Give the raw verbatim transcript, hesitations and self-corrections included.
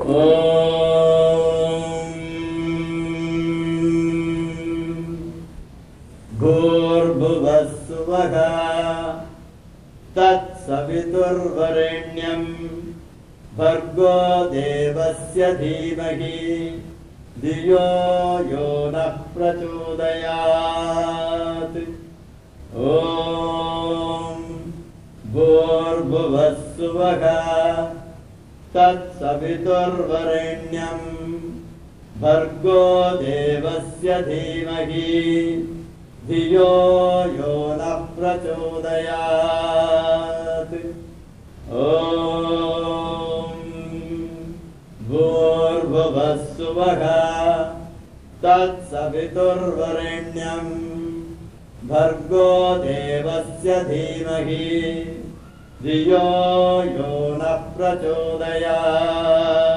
भूर्भुवस्सुवः तत्सवितुर्वरेण्यं भर्गो देवस्य धीमहि धियो यो नः प्रचोदयात्। ॐ भूर्भुवस्सुवः तत्सवितुर्वरेण्यं भर्गो देवस्य धीमहि धियो यो नः प्रचोदयात्। ॐ भूर्भुवस्सुवः तत्सवितुर्वरेण्यं भर्गो देवस्य धीमहि धियो यो नः प्रचोदयात्।